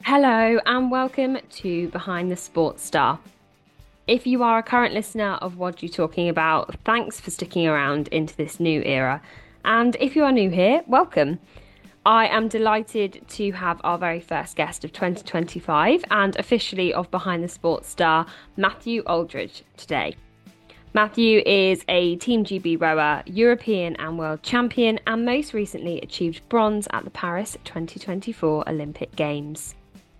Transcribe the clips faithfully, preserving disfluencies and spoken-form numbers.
Hello and welcome to Behind the Sports Star. If you are a current listener of What You Talking About, thanks for sticking around into this new era. And if you are new here, welcome. I am delighted to have our very first guest of twenty twenty-five and officially of Behind the Sports Star, Matthew Aldridge, today. Matthew is a Team G B rower, European and world champion, and most recently achieved bronze at the Paris twenty twenty-four Olympic Games.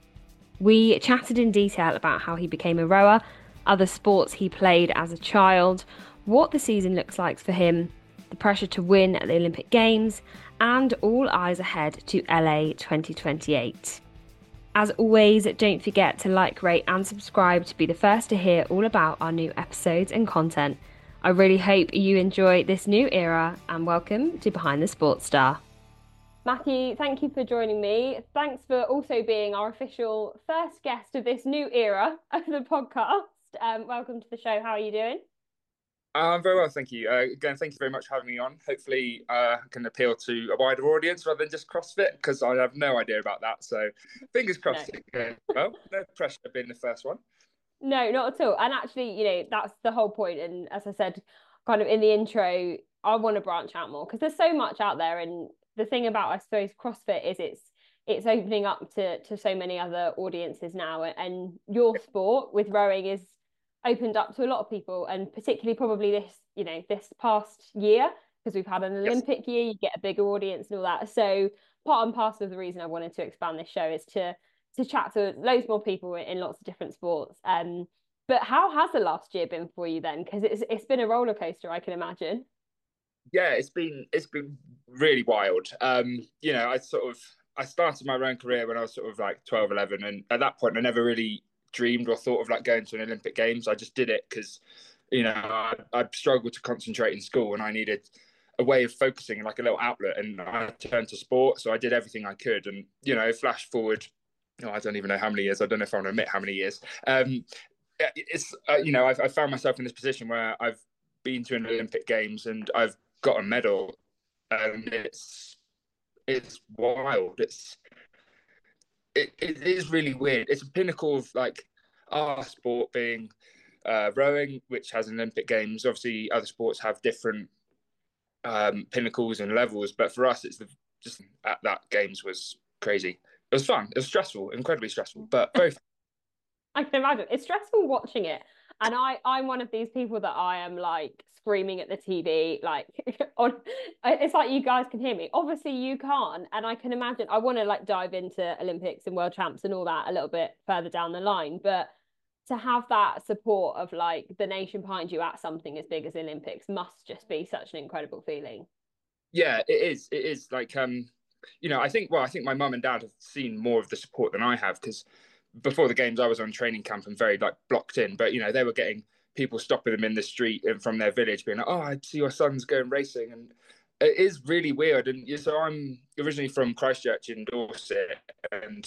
We chatted in detail about how he became a rower, other sports he played as a child, what the season looks like for him, the pressure to win at the Olympic Games, and all eyes ahead to L A twenty twenty-eight. As always, don't forget to like, rate and subscribe to be the first to hear all about our new episodes and content. I really hope you enjoy this new era and welcome to Behind the Sports Star. Matthew, thank you for joining me. Thanks for also being our official first guest of this new era of the podcast. Um, welcome to the show. How are you doing? I'm very well, thank you. Uh, again, thank you very much for having me on. Hopefully, uh, I can appeal to a wider audience rather than just CrossFit, because I have no idea about that. So, fingers crossed. No. Well, no pressure being the first one. No, not at all. And actually, you know, that's the whole point. And as I said, kind of in the intro, I want to branch out more because there's so much out there. And the thing about, I suppose, CrossFit is it's it's opening up to to so many other audiences now. And your sport with rowing is opened up to a lot of people, and particularly probably this, you know, this past year, because we've had an Yes. Olympic year, you get a bigger audience and all that. So part and parcel of the reason I wanted to expand this show is to to chat to loads more people in lots of different sports. Um, but how has the last year been for you then? Because it's it's been a roller coaster, I can imagine. Yeah, it's been it's been really wild. Um, you know, I sort of I started my rowing career when I was sort of like twelve, eleven, and at that point, I never really dreamed or thought of like going to an Olympic Games. I just did it because, you know, I, I struggled to concentrate in school, and I needed a way of focusing, like a little outlet, and I turned to sport. So I did everything I could, and you know, flash forward. Oh, I don't even know how many years. I don't know if I want to admit how many years. Um, it's uh, you know, I've, I've found myself in this position where I've been to an Olympic Games and I've got a medal, and it's it's wild. It's it, it is really weird. It's a pinnacle of like our sport being uh, rowing, which has an Olympic Games. Obviously, other sports have different um, pinnacles and levels, but for us, it's the just at that Games was crazy. It was fun. It was stressful, incredibly stressful, but very fun. I can imagine it's stressful watching it. And I, I'm one of these people that I am like screaming at the T V, like on. It's like you guys can hear me. Obviously, you can't, and I can imagine. I want to like dive into Olympics and World Champs and all that a little bit further down the line, but to have that support of like the nation behind you at something as big as the Olympics must just be such an incredible feeling. Yeah, it is. It is like um, you know, I think well, I think my mum and dad have seen more of the support than I have because before the games I was on training camp and very like blocked in, but you know, they were getting people stopping them in the street and from their village being like, "Oh, I see your son's going racing," and it is really weird. And so I'm originally from Christchurch in Dorset, and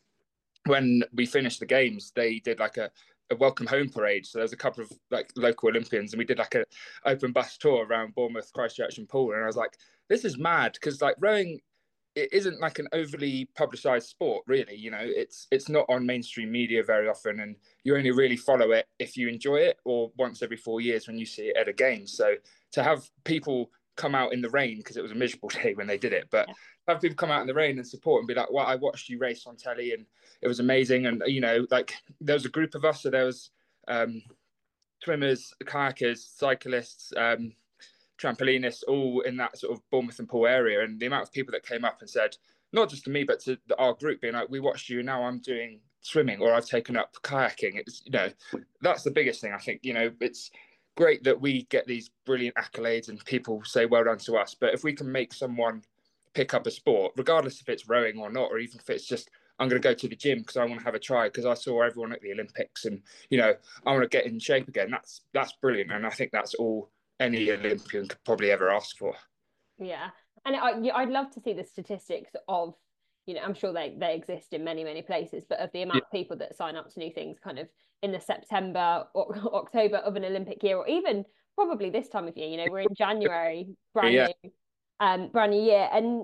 when we finished the games, they did like a, a welcome home parade. So there was a couple of like local Olympians, and we did like a open bus tour around Bournemouth, Christchurch, and Poole. And I was like, this is mad because like rowing, it isn't like an overly publicized sport, really. You know, it's it's not on mainstream media very often, and you only really follow it if you enjoy it, or once every four years when you see it at a game. So to have people come out in the rain because it was a miserable day when they did it, but Yeah. have people come out in the rain and support and be like, well, I watched you race on telly and it was amazing. And, you know, like there was a group of us. So there was um, swimmers, kayakers, cyclists, um, trampolinists, all in that sort of Bournemouth and Poole area. And the amount of people that came up and said, not just to me, but to our group being like, we watched you, now I'm doing swimming or I've taken up kayaking. It's, you know, that's the biggest thing. I think, you know, it's great that we get these brilliant accolades and people say well done to us. But if we can make someone pick up a sport, regardless if it's rowing or not, or even if it's just I'm going to go to the gym because I want to have a try because I saw everyone at the Olympics and you know I want to get in shape again. That's that's brilliant, and I think that's all any Olympian could probably ever ask for. Yeah. And I, yeah, I'd love to see the statistics of, you know, I'm sure they, they exist in many, many places, but of the Yeah, amount of people that sign up to new things kind of in the September or October of an Olympic year, or even probably this time of year, you know, we're in January, brand yeah, new, um, brand new year. And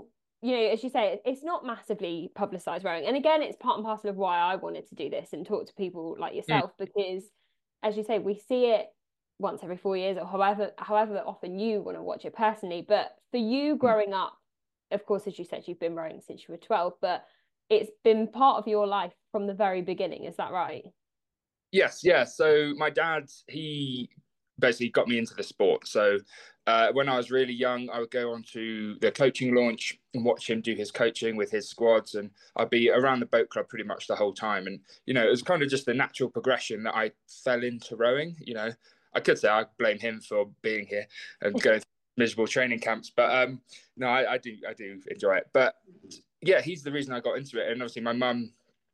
you know, as you say, it's not massively publicized rowing. And again, it's part and parcel of why I wanted to do this and talk to people like Mm. yourself, because as you say, we see it once every four years or however however often you want to watch it personally. But for you Mm. growing up, of course, as you said, you've been rowing since you were twelve, but it's been part of your life from the very beginning. Is that right? Yes, yeah. So my dad, he basically got me into the sport. So uh, when I was really young, I would go on to the coaching launch and watch him do his coaching with his squads, and I'd be around the boat club pretty much the whole time. And you know, it was kind of just the natural progression that I fell into rowing. You know, I could say I blame him for being here and going through miserable training camps, but um, no, I, I do, I do enjoy it. But yeah, he's the reason I got into it, and obviously my mum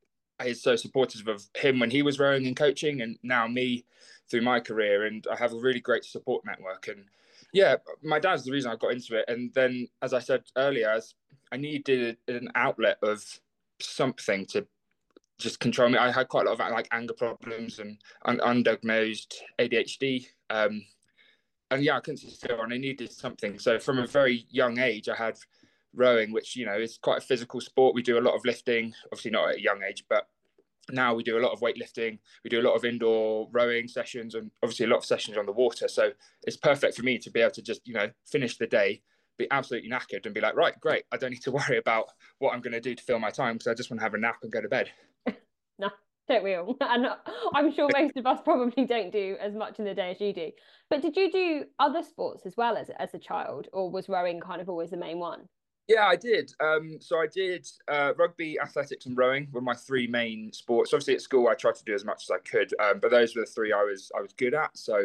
is so supportive of him when he was rowing and coaching, and now me through my career. And I have a really great support network. And yeah, my dad's the reason I got into it. And then, as I said earlier, as I needed an outlet of something to just control me. I had quite a lot of like anger problems and un- undiagnosed A D H D. Um, and yeah, I couldn't sit still, and I needed something. So from a very young age, I had rowing, which you know is quite a physical sport. We do a lot of lifting, obviously not at a young age, but now we do a lot of weightlifting. We do a lot of indoor rowing sessions, and obviously a lot of sessions on the water. So it's perfect for me to be able to just you know finish the day, be absolutely knackered, and be like, right, great. I don't need to worry about what I'm going to do to fill my time because I just want to have a nap and go to bed. No, don't we all? And I'm sure most of us probably don't do as much in the day as you do. But did you do other sports as well as as a child, or was rowing kind of always the main one? Yeah, I did. Um, so I did uh, rugby, athletics, and rowing were my three main sports. Obviously, at school, I tried to do as much as I could, um, but those were the three I was I was good at. So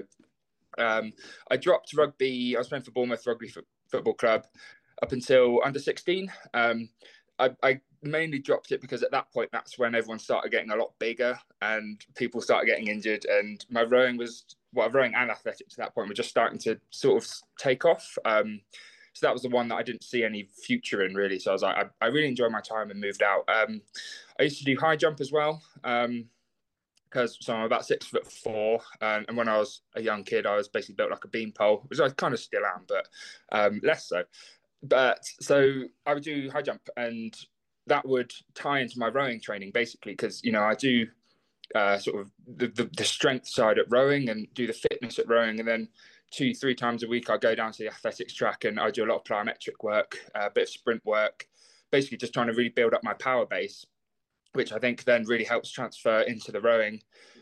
um, I dropped rugby. I was playing for Bournemouth Rugby F- Football Club up until under sixteen. Um, I, I mainly dropped it because at that point, that's when everyone started getting a lot bigger and people started getting injured. And my rowing was, well, rowing and athletics at that point were just starting to sort of take off. Um, so that was the one that I didn't see any future in really. So I was like, I, I really enjoyed my time and moved out. Um, I used to do high jump as well. Um, because so I'm about six foot four, and, and when I was a young kid, I was basically built like a beanpole, which I kind of still am, but um, less so. But so I would do high jump, and that would tie into my rowing training basically, because you know I do uh, sort of the, the, the strength side at rowing and do the fitness at rowing, and then two three times a week I go down to the athletics track and I do a lot of plyometric work, a bit of sprint work, basically just trying to really build up my power base, which I think then really helps transfer into the rowing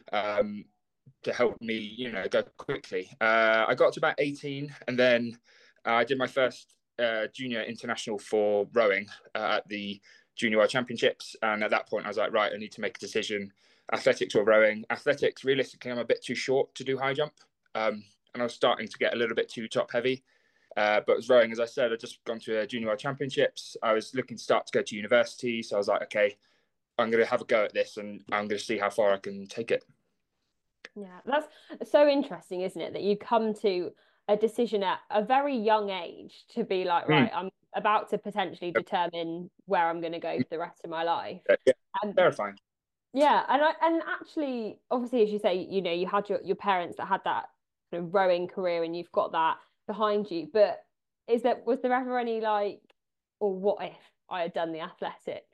um, to help me, you know, go quickly. Uh, I got to about eighteen, and then uh, I did my first uh, junior international for rowing uh, at the Junior World Championships. And at that point, I was like, right, I need to make a decision: athletics or rowing. Athletics, realistically, I'm a bit too short to do high jump, um, and I was starting to get a little bit too top heavy. Uh, but was rowing, as I said, I'd just gone to a Junior World Championships. I was looking to start to go to university, so I was like, okay, I'm going to have a go at this and I'm going to see how far I can take it. Yeah, that's so interesting, isn't it? That you come to a decision at a very young age to be like, Mm. right, I'm about to potentially determine where I'm going to go for the rest of my life. Yeah, And terrifying. yeah, and I and actually, obviously, as you say, you know, you had your, your parents that had that kind of rowing career and you've got that behind you. But is that was there ever any like, or what if I had done the athletics?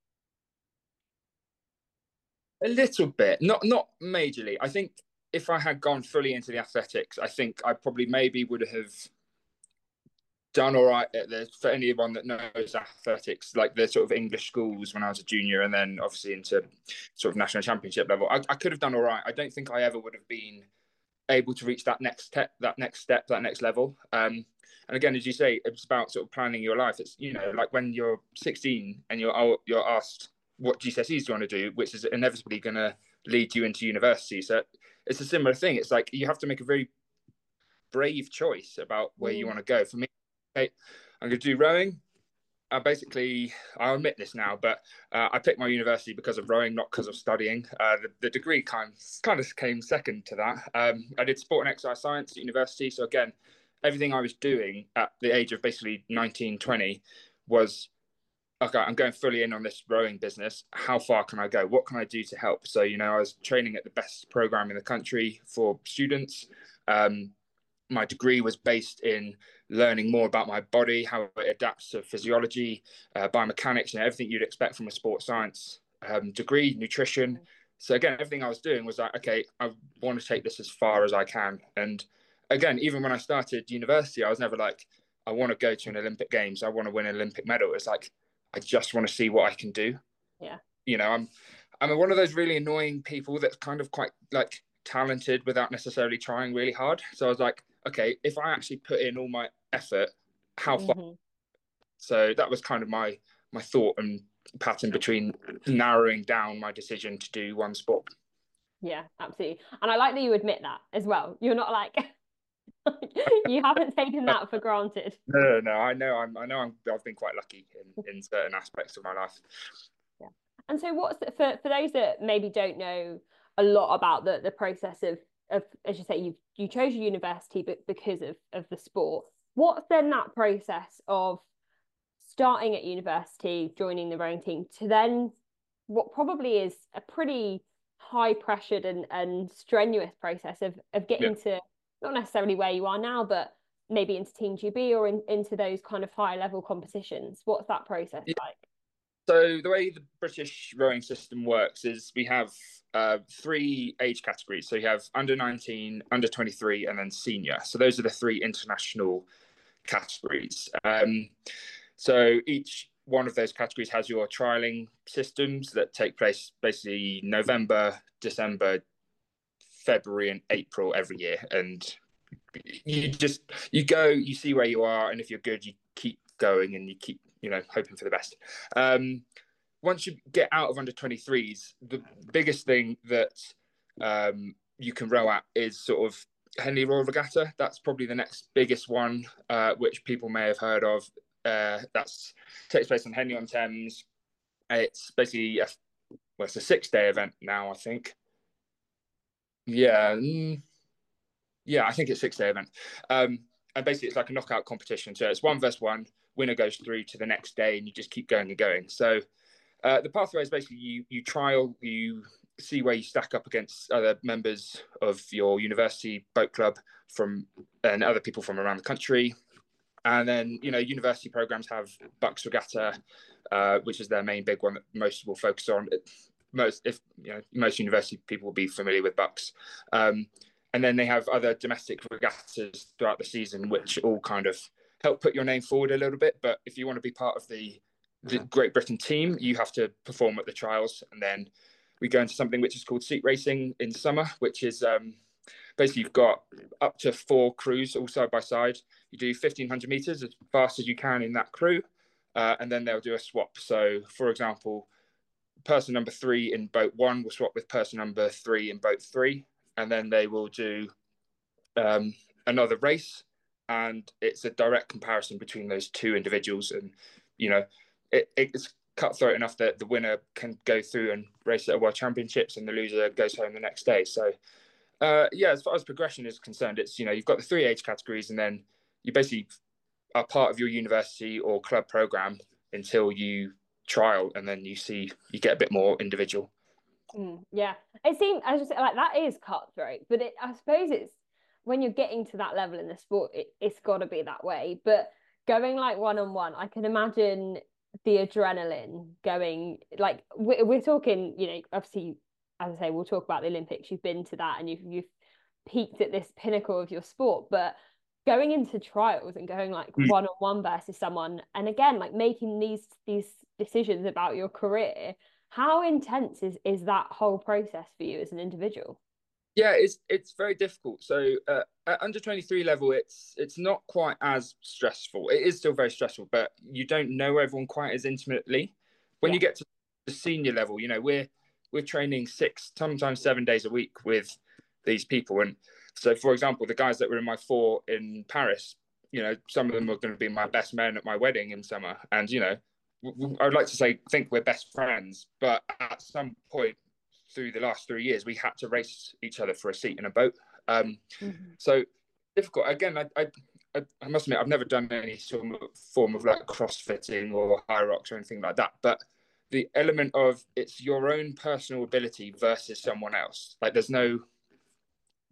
A little bit, not not majorly. I think if I had gone fully into the athletics, I think I probably maybe would have done all right at the, for anyone that knows athletics, like the sort of English schools when I was a junior, and then obviously into sort of national championship level. I, I could have done all right. I don't think I ever would have been able to reach that next step, that next step, that next level. Um, and again, as you say, it's about sort of planning your life. It's you know like when you're sixteen and you're you're asked what G C S Es do you want to do, which is inevitably going to lead you into university. So it's a similar thing. It's like you have to make a very brave choice about where you Mm. want to go. For me, okay, I'm going to do rowing. I basically, I'll admit this now, but uh, I picked my university because of rowing, not because of studying. Uh, the, the degree kind kind of came second to that. Um, I did sport and exercise science at university. So again, everything I was doing at the age of basically nineteen, twenty was, okay, I'm going fully in on this rowing business. How far can I go? What can I do to help? So, you know, I was training at the best program in the country for students. Um, my degree was based in learning more about my body, how it adapts to physiology, uh, biomechanics, and everything you'd expect from a sports science um, degree, nutrition. So again, everything I was doing was like, okay, I want to take this as far as I can. And again, even when I started university, I was never like, I want to go to an Olympic Games, I want to win an Olympic medal. It's like, I just want to see what I can do. Yeah. You know, I'm I'm one of those really annoying people that's kind of quite like talented without necessarily trying really hard. So I was like, okay, if I actually put in all my effort, how far? Mm-hmm. So that was kind of my my thought and pattern between narrowing down my decision to do one sport. Yeah, absolutely. And I like that you admit that as well. You're not like you haven't taken that for granted. No, no, no. I know I'm I know I'm I've been quite lucky in, in certain aspects of my life. Yeah. And so what's the, for for those that maybe don't know a lot about the the process of of as you say, you you chose your university but because of of the sport. What's then that process of starting at university, joining the rowing team, to then what probably is a pretty high pressured and, and strenuous process of of getting yeah. to not necessarily where you are now, but maybe into Team G B or in, into those kind of high level competitions? What's that process yeah. like? So the way the British rowing system works is we have uh, three age categories. So you have under nineteen, under twenty-three, and then senior. So those are the three international categories. Um, so each one of those categories has your trialing systems that take place basically November, December, February, and April every year. And you just, you go, you see where you are. And if you're good, you keep going and you keep, you know, hoping for the best. Um, once you get out of under twenty-threes, the biggest thing that um, you can row at is sort of Henley Royal Regatta. That's probably the next biggest one, uh, which people may have heard of. Uh, that's takes place on Henley on Thames. It's basically a, well, it's a six-day event now, I think. Yeah, mm, yeah, I think it's a six-day event. Um, and basically, it's like a knockout competition. So it's one versus one. Winner goes through to the next day, and you just keep going and going. So uh, the pathway is basically you you trial, you see where you stack up against other members of your university boat club from and other people from around the country. And then, you know, university programs have BUCS Regatta, uh, which is their main big one that most will focus on. Most, if you know, most university people will be familiar with BUCS. Um, and then they have other domestic regattas throughout the season, which all kind of help put your name forward a little bit. But if you want to be part of the, the Great Britain team, you have to perform at the trials. And then we go into something which is called seat racing in summer, which is um, basically you've got up to four crews all side by side. You do fifteen hundred meters as fast as you can in that crew, uh, and then they'll do a swap. So, for example, person number three in boat one will swap with person number three in boat three, and then they will do um, another race, and it's a direct comparison between those two individuals. And, you know, it, it's cutthroat enough that the winner can go through and race at a World Championships and the loser goes home the next day. So, uh, yeah, as far as progression is concerned, it's, you know, you've got the three age categories and then you basically are part of your university or club program until you trial, and then you see you get a bit more individual. Mm, yeah, it seems I just like that is cutthroat, but it, I suppose it's when you're getting to that level in the sport, it, it's got to be that way. But going like one on one, I can imagine the adrenaline going. Like we're, we're talking, you know, obviously, as I say, we'll talk about the Olympics. You've been to that, and you've you've peaked at this pinnacle of your sport, but going into trials and going like mm. one-on-one versus someone, and again like making these these decisions about your career, how intense is is that whole process for you as an individual? Yeah, it's it's very difficult. So uh, at under twenty-three level, it's it's not quite as stressful. It is still very stressful, but you don't know everyone quite as intimately. When yeah. you get to the senior level, you know, we're we're training six, sometimes seven days a week with these people. And so, for example, the guys that were in my four in Paris, you know, some of them are going to be my best men at my wedding in summer. And, you know, I would like to say, think we're best friends. But at some point through the last three years, we had to race each other for a seat in a boat. Um, mm-hmm. So difficult. Again, I, I, I must admit, I've never done any sort of form of like crossfitting or high rocks or anything like that. But the element of it's your own personal ability versus someone else. Like there's no...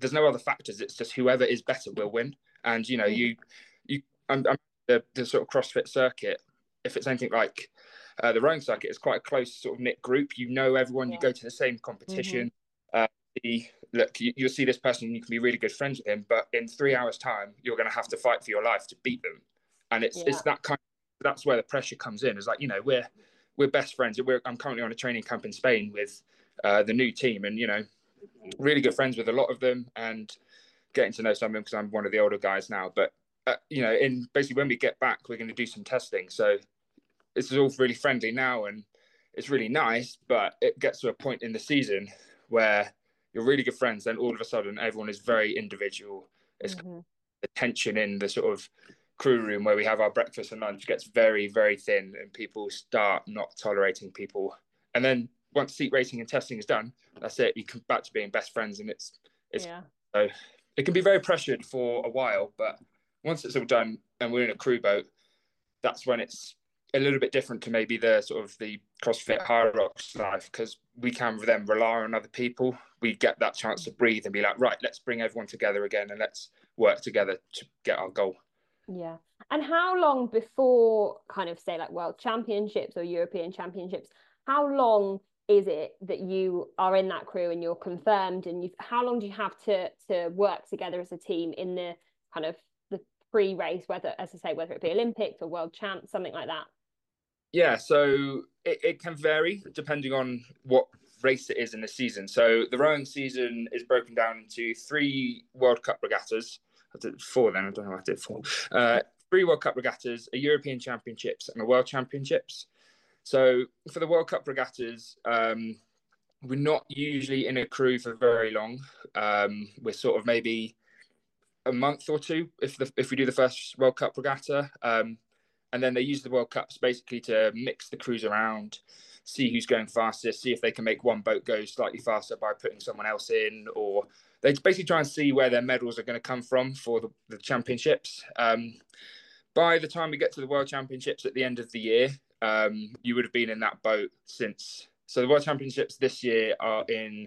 there's no other factors. It's just whoever is better will win. And you know, mm-hmm. you you I'm, I'm the, the sort of CrossFit circuit. If it's anything like uh, the rowing circuit, it's quite a close sort of knit group. You know everyone. Yeah. You go to the same competition. Mm-hmm. Uh, the, look, you, you'll see this person, and you can be really good friends with him. But in three hours' time, you're going to have to fight for your life to beat them. And it's yeah. it's that kind. Of, that's where the pressure comes in. It's like, you know, we're we're best friends. We're, I'm currently on a training camp in Spain with uh, the new team, and you know, really good friends with a lot of them, and getting to know some of them because I'm one of the older guys now. But uh, you know, in basically when we get back, we're going to do some testing. So this is all really friendly now, and it's really nice. But it gets to a point in the season where you're really good friends, then all of a sudden everyone is very individual. It's mm-hmm. the tension in the sort of crew room where we have our breakfast and lunch gets very, very thin, and people start not tolerating people. And then once seat racing and testing is done, that's it. You come back to being best friends, and it's it's yeah. so it can be very pressured for a while, but once it's all done and we're in a crew boat, that's when it's a little bit different to maybe the sort of the CrossFit Hyrox life, because we can then rely on other people. We get that chance to breathe and be like, right, let's bring everyone together again and let's work together to get our goal. Yeah. And how long before kind of say like World Championships or European Championships, how long is it that you are in that crew and you're confirmed, and you how long do you have to to work together as a team in the kind of the pre-race, whether, as I say, whether it be Olympics or World Champs, something like that? Yeah, so it, it can vary depending on what race it is in the season. So the rowing season is broken down into three World Cup regattas. I did four then, I don't know what I did four. Uh, three World Cup regattas, a European Championships and a World Championships. So for the World Cup regattas, um, we're not usually in a crew for very long. Um, we're sort of maybe a month or two if the, if we do the first World Cup regatta. Um, and then they use the World Cups basically to mix the crews around, see who's going fastest, see if they can make one boat go slightly faster by putting someone else in, or they basically try and see where their medals are going to come from for the, the championships. Um, by the time we get to the World Championships at the end of the year, um, you would have been in that boat since. So the World Championships this year are in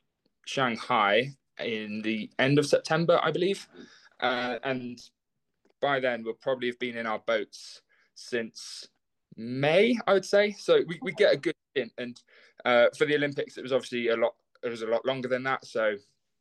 Shanghai in the end of September, I believe. Uh, and by then, we'll probably have been in our boats since May, I would say. So we, we get a good stint. And uh, for the Olympics, it was obviously a lot, it was a lot longer than that. So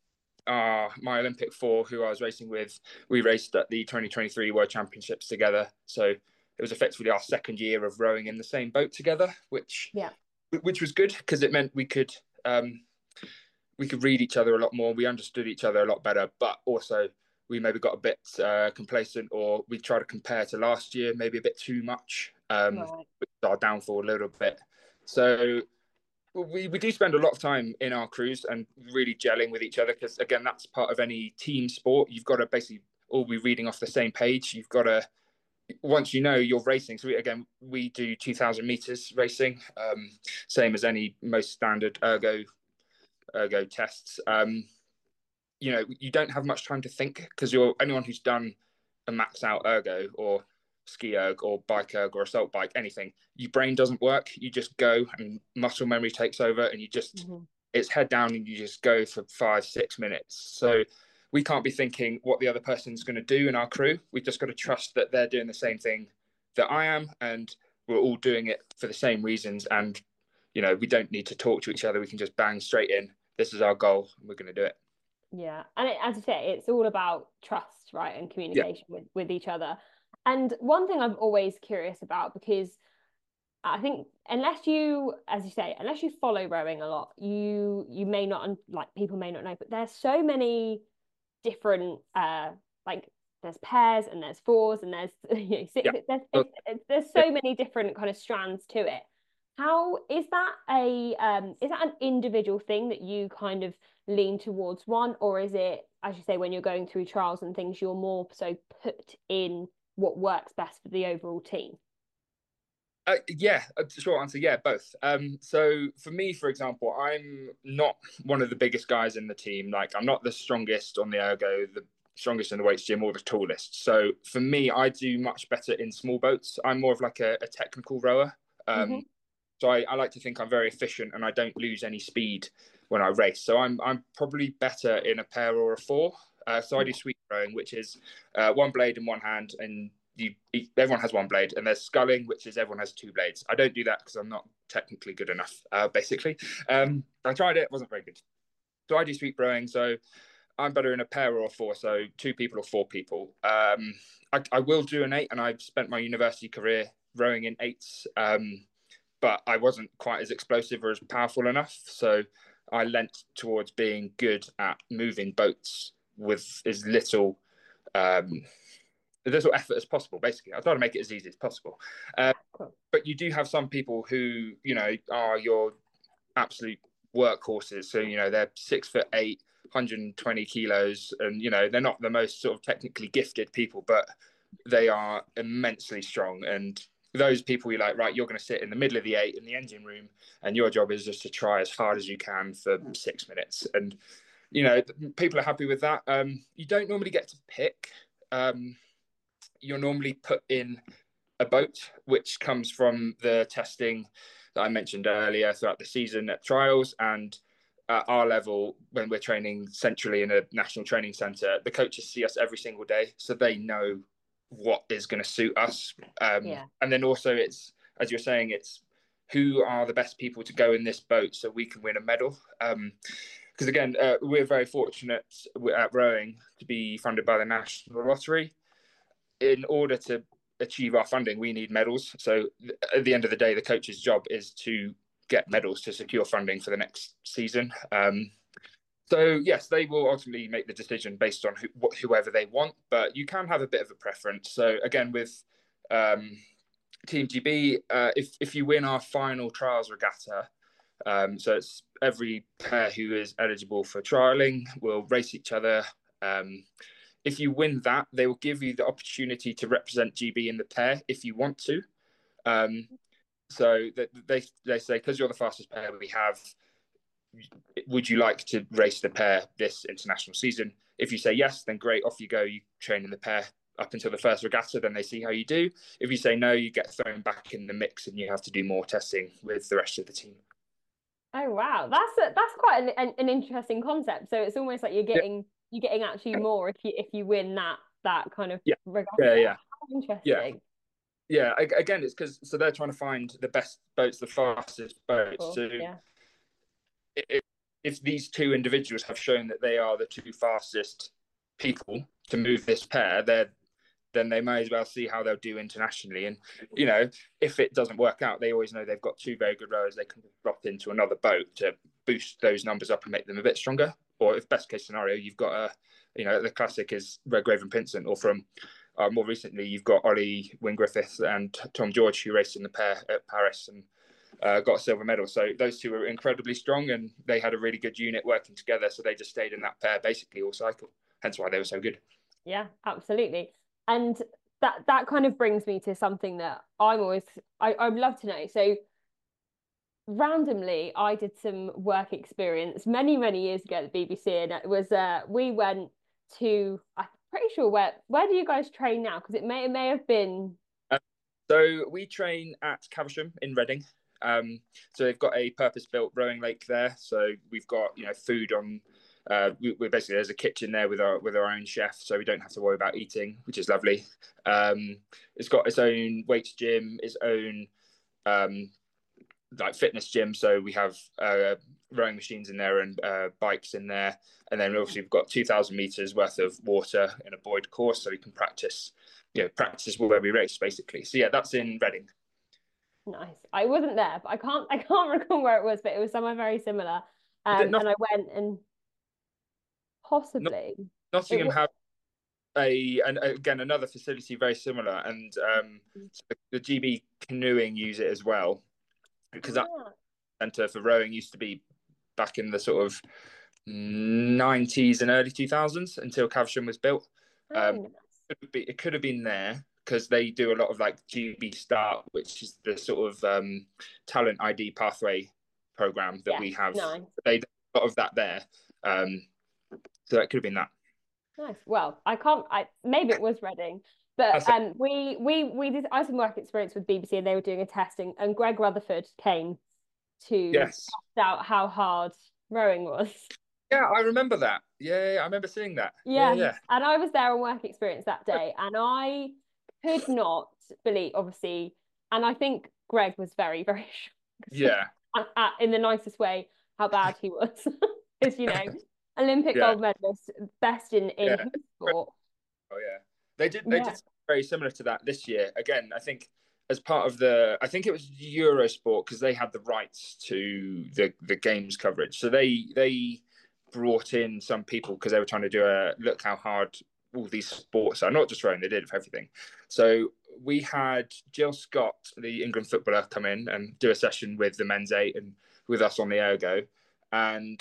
uh, my Olympic four, who I was racing with, we raced at the twenty twenty-three World Championships together. So it was effectively our second year of rowing in the same boat together, which yeah. which was good because it meant we could um, we could read each other a lot more. We understood each other a lot better, but also we maybe got a bit uh, complacent, or we tried to compare to last year, maybe a bit too much, um, right. which is our downfall a little bit. So we, we do spend a lot of time in our crews and really gelling with each other because, again, that's part of any team sport. You've got to basically all be reading off the same page. You've got to, once you know you're racing, so we, again, we do two thousand meters racing, um, same as any most standard ergo ergo tests. Um, you know, you don't have much time to think because you're anyone who's done a max out ergo or ski erg or bike erg or assault bike, anything, your brain doesn't work. You just go and muscle memory takes over and you just, mm-hmm. it's head down and you just go for five, six minutes. So we can't be thinking what the other person's going to do in our crew. We've just got to trust that they're doing the same thing that I am and we're all doing it for the same reasons. And, you know, we don't need to talk to each other. We can just bang straight in. This is our goal and we're going to do it. Yeah. And it, as I say, it's all about trust, right? And communication yeah. with, with each other. And one thing I'm always curious about, because I think unless you, as you say, unless you follow rowing a lot, you you may not, like people may not know, but there's so many different, uh, like there's pairs and there's fours and there's, you know, six, yeah. there's, it's, it's, there's so yeah. many different kind of strands to it. How is that a, um, is that an individual thing that you kind of lean towards one, or is it, as you say, when you're going through trials and things, you're more so put in what works best for the overall team? Uh, yeah, short answer, yeah, both. Um, so for me, for example, I'm not one of the biggest guys in the team. Like I'm not the strongest on the ergo, the strongest in the weights gym, or the tallest. So for me, I do much better in small boats. I'm more of like a, a technical rower. Um, mm-hmm. So I, I like to think I'm very efficient and I don't lose any speed when I race. So I'm I'm probably better in a pair or a four. Uh, so I do sweep rowing, which is uh, one blade in one hand, and you everyone has one blade, and there's sculling, which is everyone has two blades. I don't do that because I'm not technically good enough. Uh, basically, um, I tried it, it wasn't very good. So I do sweep rowing. So I'm better in a pair or a four, so two people or four people. Um, I, I will do an eight, and I've spent my university career rowing in eights, um, but I wasn't quite as explosive or as powerful enough. So I leant towards being good at moving boats with as little um, as little effort as possible. Basically, I try to make it as easy as possible. Uh, but you do have some people who, you know, are your absolute workhorses. So you know they're six foot eight, one hundred twenty kilos, and you know they're not the most sort of technically gifted people, but they are immensely strong. And those people, you're like, right, you're going to sit in the middle of the eight in the engine room, and your job is just to try as hard as you can for six minutes. And you know, people are happy with that. Um, you don't normally get to pick. Um, you're normally put in a boat, which comes from the testing that I mentioned earlier throughout the season at trials. And at our level, when we're training centrally in a national training centre, the coaches see us every single day, so they know what is going to suit us. Um, yeah. And then also it's, as you're saying, it's who are the best people to go in this boat so we can win a medal. Um, because again, uh, we're very fortunate at rowing to be funded by the National Lottery. In order to achieve our funding, we need medals. So at the end of the day, the coach's job is to get medals to secure funding for the next season. Um, so yes, they will ultimately make the decision based on who, whoever they want, but you can have a bit of a preference. So again, with um, Team G B, uh, if if you win our final trials regatta, um, so it's every pair who is eligible for trialing will race each other. Um, if you win that, they will give you the opportunity to represent G B in the pair if you want to. Um, so they they say, because you're the fastest pair we have, would you like to race the pair this international season? If you say yes, then great, off you go. You train in the pair up until the first regatta, then they see how you do. If you say no, you get thrown back in the mix and you have to do more testing with the rest of the team. Oh wow, that's a, that's quite an, an, an interesting concept. So it's almost like you're getting yeah. you're getting actually more if you if you win that that kind of yeah regatta. Yeah, yeah. How interesting. Yeah. Yeah, again, it's because so they're trying to find the best boats, the fastest boats. Cool. So yeah. if, if these two individuals have shown that they are the two fastest people to move this pair, they're then they may as well see how they'll do internationally. And, you know, if it doesn't work out, they always know they've got two very good rowers they can drop into another boat to boost those numbers up and make them a bit stronger. Or if best case scenario, you've got a, you know, the classic is Redgrave and Pinsent, or from uh, more recently, you've got Ollie Wynne-Griffith and Tom George, who raced in the pair at Paris and uh, got a silver medal. So those two were incredibly strong and they had a really good unit working together. So they just stayed in that pair basically all cycle, hence why they were so good. Yeah, absolutely. And that that kind of brings me to something that I'm always I, I'd love to know. So randomly, I did some work experience many, many years ago at the B B C, and it was uh we went to, I'm pretty sure where where do you guys train now? Because it may it may have been uh, so we train at Caversham in Reading. Um, so they've got a purpose-built rowing lake there. So we've got, you know, food on. Uh, we, we're basically there's a kitchen there with our with our own chef, so we don't have to worry about eating, which is lovely. Um, it's got its own weights gym, its own um, like fitness gym. So we have uh, rowing machines in there and uh, bikes in there, and then obviously we've got two thousand meters worth of water in a buoyed course, so we can practice, you know, practice where we race basically. So yeah, that's in Reading. Nice. I wasn't there, but I can't I can't recall where it was, but it was somewhere very similar. Um, not- and I went and. Possibly. Nottingham have a, and again, another facility very similar, and um, so the, the G B canoeing use it as well, because ah. that centre for rowing used to be back in the sort of nineties and early two thousands until Caversham was built. Oh, um, nice. it, could be, it could have been there because they do a lot of like G B Start, which is the sort of um, talent I D pathway program that yeah, we have. Nice. They do a lot of that there. Um, So that could have been that. Nice. Well, I can't. I maybe it was Reading, but um, we we we did. I had some work experience with B B C, and they were doing a testing, and Greg Rutherford came to yes. test out how hard rowing was. Yeah, I remember that. Yeah, yeah, I remember seeing that. Yeah, Yeah, yeah, and I was there on work experience that day, and I could not believe, obviously, and I think Greg was very, very shocked yeah, at, at- in the nicest way how bad he was, because you know, Olympic yeah, gold medalist, best in in yeah. his sport. Oh yeah, they did. They did Yeah, something very similar to that this year. Again, I think as part of the, I think it was Eurosport because they had the rights to the the games coverage. So they they brought in some people because they were trying to do a look how hard all these sports are. Not just rowing, they did it for everything. So we had Jill Scott, the England footballer, come in and do a session with the men's eight and with us on the ergo, and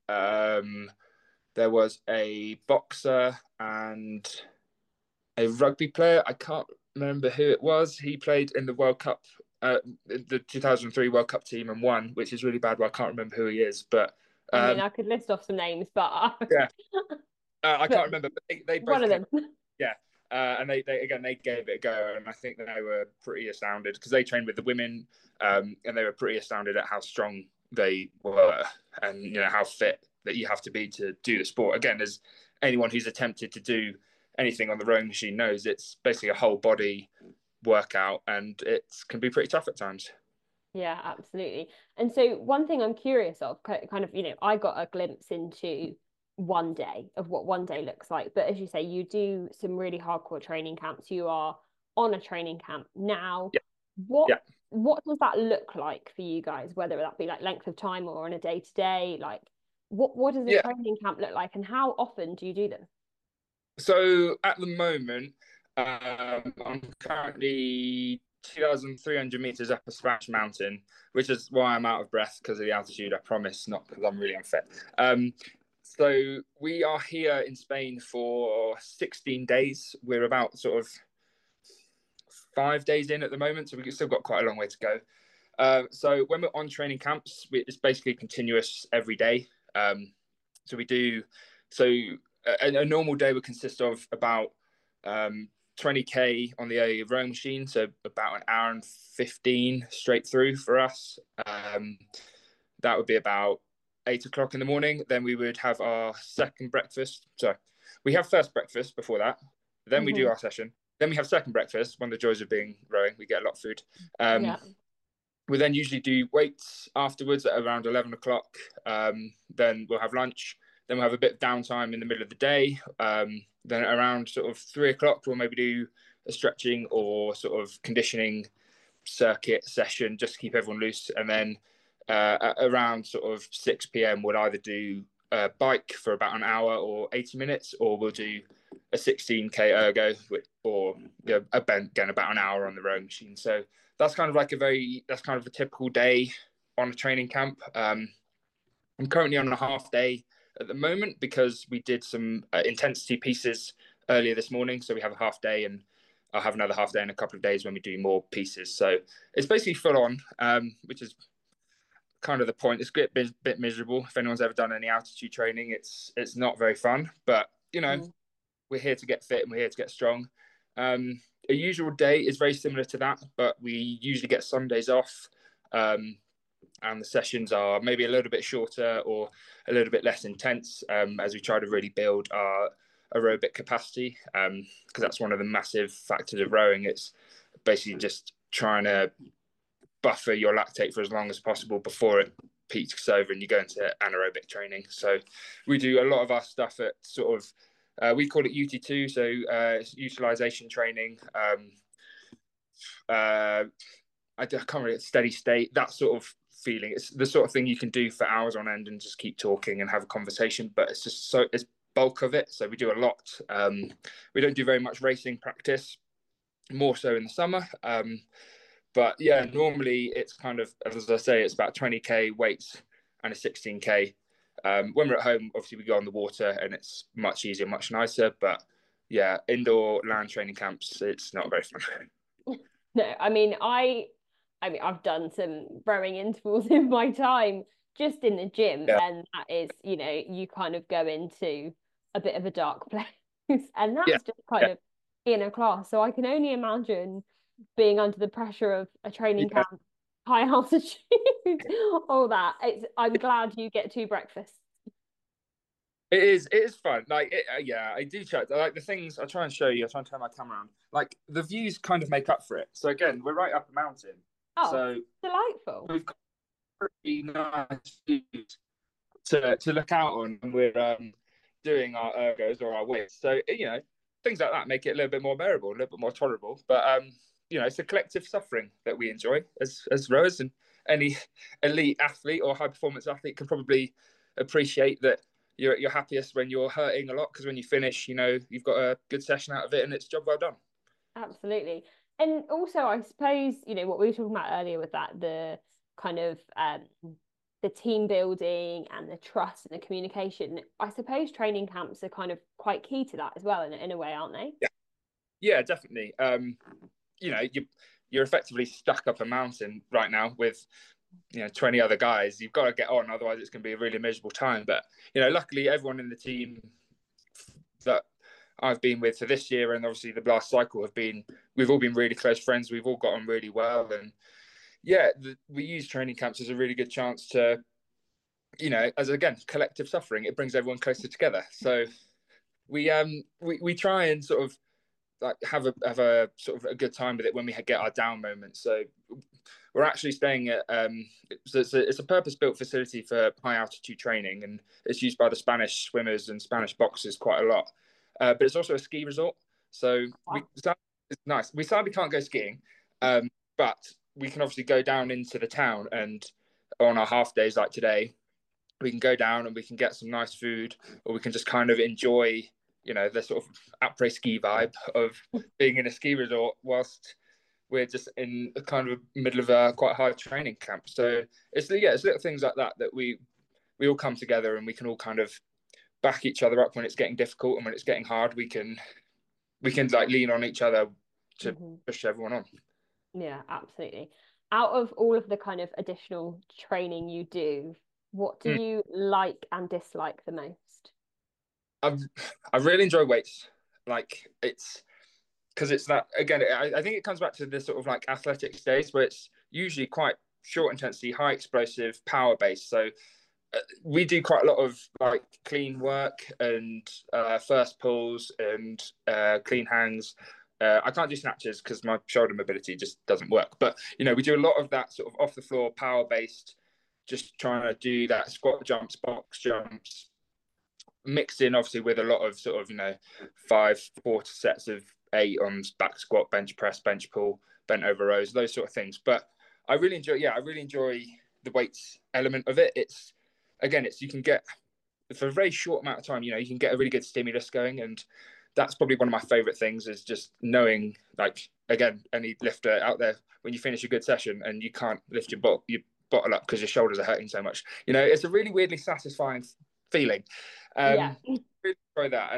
um, there was a boxer and a rugby player. I can't remember who it was. He played in the World Cup, uh, the two thousand three World Cup team and won, which is really bad. But I can't remember who he is. But I mean, um, I could list off some names, but yeah, uh, I but can't remember. But they, they one both of came. them. Yeah, uh, and they, they again they gave it a go, and I think they were pretty astounded because they trained with the women, um, and they were pretty astounded at how strong they were, and you know how fit that you have to be to do the sport. Again, as anyone who's attempted to do anything on the rowing machine knows, it's basically a whole body workout, and it can be pretty tough at times. Yeah, absolutely. And so one thing I'm curious of, kind of, you know, I got a glimpse into one day of what one day looks like. But as you say, you do some really hardcore training camps. You are on a training camp now. Yeah, What yeah. what does that look like for you guys? Whether that be like length of time or on a day to day, like what what does a Yeah. training camp look like, and how often do you do them? So at the moment, um, I'm currently two thousand three hundred meters up a Spanish mountain, which is why I'm out of breath because of the altitude. I promise, not because I'm really unfit. Um, so we are here in Spain for sixteen days. We're about sort of five days in at the moment, so we've still got quite a long way to go. Uh, so when we're on training camps, it's basically continuous every day. Um, so we do so a, a normal day would consist of about um, twenty k on the rowing machine, so about an hour and fifteen straight through for us. Um, that would be about eight o'clock in the morning. Then we would have our second breakfast. So we have first breakfast before that. Then we do Hmm. our session. Then we have second breakfast. One of the joys of being rowing, we get a lot of food. Um, Yeah. we then usually do weights afterwards at around eleven o'clock. Um, then we'll have lunch. Then we'll have a bit of downtime in the middle of the day. Um, then around sort of three o'clock, we'll maybe do a stretching or sort of conditioning circuit session just to keep everyone loose. And then uh, around sort of six p m, we'll either do a bike for about an hour or eighty minutes, or we'll do a sixteen k ergo or you know, a bent again about an hour on the rowing machine. So that's kind of like a very that's kind of a typical day on a training camp. Um, I'm currently on a half day at the moment because we did some uh, intensity pieces earlier this morning. So we have a half day, and I'll have another half day in a couple of days when we do more pieces. So it's basically full on, um, which is kind of the point. It's a bit, bit miserable. If anyone's ever done any altitude training, it's it's not very fun. But you know, Mm. we're here to get fit and we're here to get strong. Um, a usual day is very similar to that, but we usually get Sundays off. Um, and the sessions are maybe a little bit shorter or a little bit less intense um, as we try to really build our aerobic capacity because um, that's one of the massive factors of rowing. It's basically just trying to buffer your lactate for as long as possible before it peaks over and you go into anaerobic training. So we do a lot of our stuff at sort of uh, we call it U T two, so uh, utilization training. Um, uh, I can't really steady state, that sort of feeling. It's the sort of thing you can do for hours on end and just keep talking and have a conversation, but it's just so it's bulk of it. So we do a lot. Um, we don't do very much racing practice, more so in the summer. Um, but yeah, normally it's kind of, as I say, it's about twenty k weights and a sixteen k. Um, when we're at home, obviously we go on the water and it's much easier, much nicer. But yeah, indoor land training camps, it's not very fun. No, I mean, I, I mean, I've done some rowing intervals in my time just in the gym, Yeah, and that is, you know, you kind of go into a bit of a dark place, and yeah, that's just kind yeah, of in a class. So I can only imagine being under the pressure of a training yeah. camp. high altitude, all that. It's, I'm glad you get two breakfasts. It is. It is fun. Like, it, uh, yeah, I do check. Like the things I try and show you. I try and turn my camera on. Like the views kind of make up for it. So again, we're right up a mountain. Oh, So delightful. we've got pretty nice views to to look out on when we're um, doing our ergos or our weights. So you know, things like that make it a little bit more bearable, a little bit more tolerable. But um, you know, it's a collective suffering that we enjoy as as rowers, and any elite athlete or high performance athlete can probably appreciate that you're you're happiest when you're hurting a lot, because when you finish, you know, you've got a good session out of it and it's a job well done. Absolutely. And also, I suppose, you know, what we were talking about earlier with that, the kind of um, the team building and the trust and the communication. I suppose training camps are kind of quite key to that as well, in, in a way, aren't they? Yeah, yeah, definitely. Um, you know, you you're effectively stuck up a mountain right now with you know twenty other guys. You've got to get on, otherwise it's going to be a really miserable time. But you know, luckily everyone in the team that I've been with for this year and obviously the last cycle have been, we've all been really close friends. We've all got on really well, and yeah, the, we use training camps as a really good chance to, you know, as again collective suffering. It brings everyone closer together. So we um we, we try and sort of like have a have a sort of a good time with it when we get our down moments. So we're actually staying at um so it's a, it's a purpose built facility for high altitude training, and it's used by the Spanish swimmers and Spanish boxers quite a lot. Uh, but it's also a ski resort, so we Wow. it's nice. We sadly can't go skiing, um, but we can obviously go down into the town, and on our half days like today, we can go down and we can get some nice food, or we can just kind of enjoy, you know, the sort of après ski vibe of being in a ski resort whilst we're just in the kind of middle of a quite high training camp. So it's yeah, it's little things like that that we we all come together and we can all kind of back each other up when it's getting difficult, and when it's getting hard, we can we can like lean on each other to Hmm. push everyone on. Yeah, absolutely. Out of all of the kind of additional training you do, what do Mm. you like and dislike the most? I I really enjoy weights. Like it's because it's that again. I, I think it comes back to this sort of like athletic days where it's usually quite short intensity, high explosive, power based. So uh, we do quite a lot of like clean work and uh, first pulls and uh, clean hangs. Uh, I can't do snatches because my shoulder mobility just doesn't work. But you know, we do a lot of that sort of off the floor, power based. Just trying to do that squat jumps, box jumps, mixed in obviously with a lot of sort of you know five, four sets of eight on back squat, bench press, bench pull, bent over rows, those sort of things. But I really enjoy, yeah, I really enjoy the weights element of it. It's again, it's you can get for a very short amount of time, you know, you can get a really good stimulus going, and that's probably one of my favorite things is just knowing, like again, any lifter out there, when you finish a good session and you can't lift your bot your bottle up because your shoulders are hurting so much, you know, it's a really weirdly satisfying feeling. Yeah. Um, really enjoy that.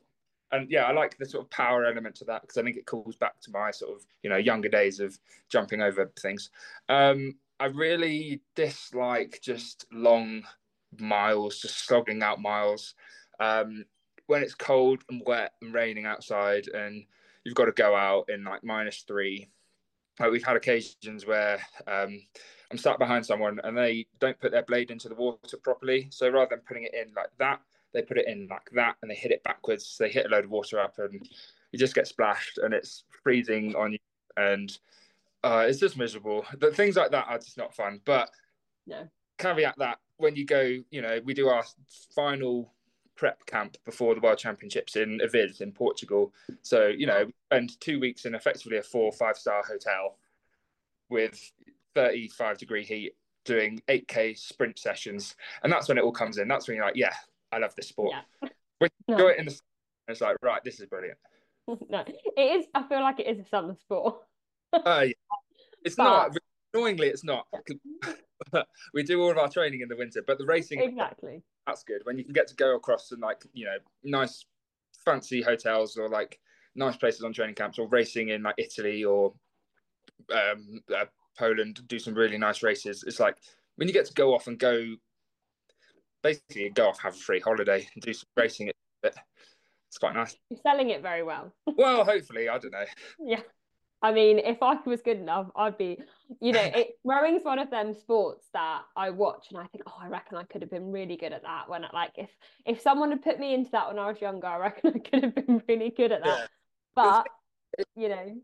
And yeah, I like the sort of power element to that because I think it calls back to my sort of you know younger days of jumping over things. Um, I really dislike just long miles, just slogging out miles. Um, when it's cold and wet and raining outside, and you've got to go out in like minus three. Like we've had occasions where um, I'm sat behind someone and they don't put their blade into the water properly. So rather than putting it in like that, they put it in like that and they hit it backwards. So they hit a load of water up and you just get splashed and it's freezing on you. And uh, it's just miserable. The things like that are just not fun. But No. caveat that when you go, you know, we do our final prep camp before the World Championships in Aviz in Portugal. So, you know, Wow. we spend two weeks in effectively a four or five star hotel with thirty-five degree heat doing eight K sprint sessions. And that's when it all comes in. That's when you're like, yeah, I love this sport. Yeah. When you do No. it in the, it's like, right, this is brilliant. No. It is, I feel like it is a summer sport. Uh, yeah. It's But not, annoyingly, it's not. We do all of our training in the winter, but the racing, exactly. that's good when you can get to go across and like you know nice fancy hotels or like nice places on training camps, or racing in like Italy or um, uh, Poland, do some really nice races. It's like when you get to go off and go basically go off, have a free holiday and do some racing. It's quite nice. You're selling it very well. Well, hopefully, I don't know. Yeah. I mean, if I was good enough, I'd be, you know, it, rowing's one of them sports that I watch and I think, oh, I reckon I could have been really good at that. When like if if someone had put me into that when I was younger, I reckon I could have been really good at that. Yeah. But you know,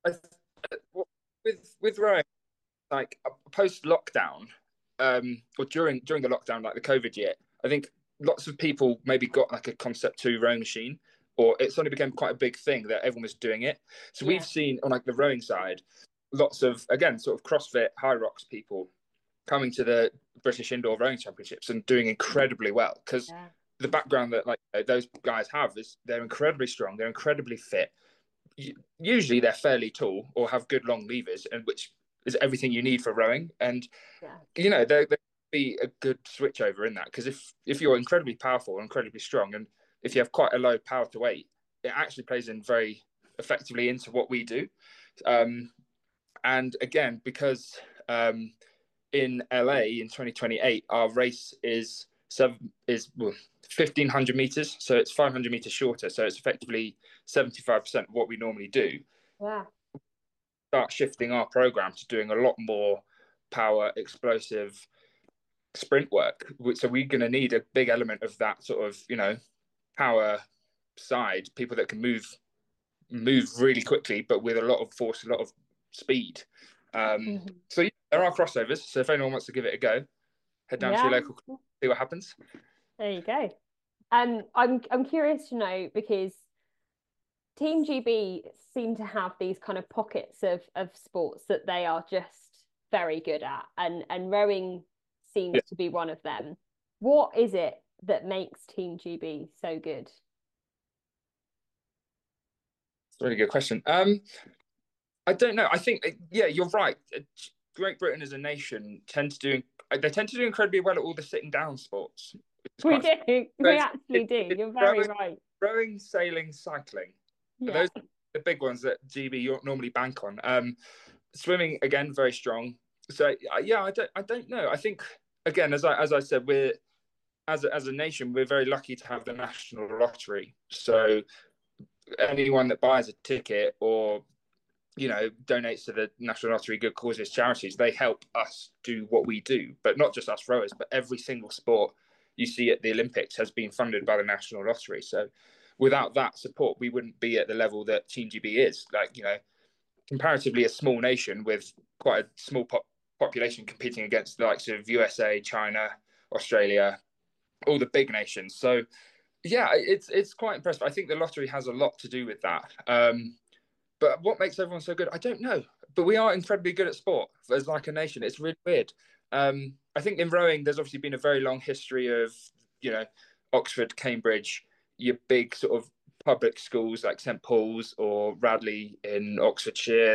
with with rowing, like post lockdown, um, or during during the lockdown, like the COVID year, I think lots of people maybe got like a Concept two rowing machine, or it suddenly became quite a big thing that everyone was doing it. So yeah, we've seen on like the rowing side, lots of again sort of CrossFit High Rocks people coming to the British Indoor Rowing Championships and doing incredibly well because yeah, the background that like those guys have is they're incredibly strong, they're incredibly fit. Usually they're fairly tall or have good long levers, and which is everything you need for rowing. And yeah, you know there there be a good switch over in that because if if you're incredibly powerful, incredibly strong, and if you have quite a low power to weight, it actually plays in very effectively into what we do. Um, and again, because um, in L A in twenty twenty-eight, our race is seven is well, fifteen hundred meters, so it's five hundred meters shorter. So it's effectively seventy-five percent of what we normally do. yeah. Start shifting our program to doing a lot more power, explosive sprint work. So we're going to need a big element of that sort of you know power side, people that can move move really quickly, but with a lot of force, a lot of speed. Um, Mhm. so yeah, there are crossovers. So if anyone wants to give it a go, head down to your Yeah, local, see what happens. there you go. And I'm I'm curious to know because Team G B seem to have these kind of pockets of of sports that they are just very good at, and and rowing Yeah, seems to be one of them. What is it that makes Team G B so good? it's a really good question. Um, I don't know. I think yeah, you're right. Great Britain as a nation tend to do they tend to do incredibly well at all the sitting down sports. It's We quite do, we it's, actually it, do. it's You're very rowing, right. rowing, sailing, cycling. Yeah, Those are the big ones that G B normally bank on. Um, swimming again, very strong. So yeah, I don't I don't know. I think again, as I as I said, we're as a, as a nation, we're very lucky to have the national lottery. So anyone that buys a ticket or you know donates to the national lottery good causes charities, they help us do what we do. But not just us rowers, but every single sport you see at the Olympics has been funded by the national lottery. So without that support, we wouldn't be at the level that Team G B is. Like you know comparatively a small nation with quite a small pop- population competing against the likes of U S A, China, Australia, all the big nations. So yeah, it's it's quite impressive. I think the lottery has a lot to do with that. Um, but what makes everyone so good? I don't know. But we are incredibly good at sport as like a nation. It's really weird. Um, I think in rowing, there's obviously been a very long history of you know Oxford, Cambridge, your big sort of public schools like St Paul's or Radley in Oxfordshire.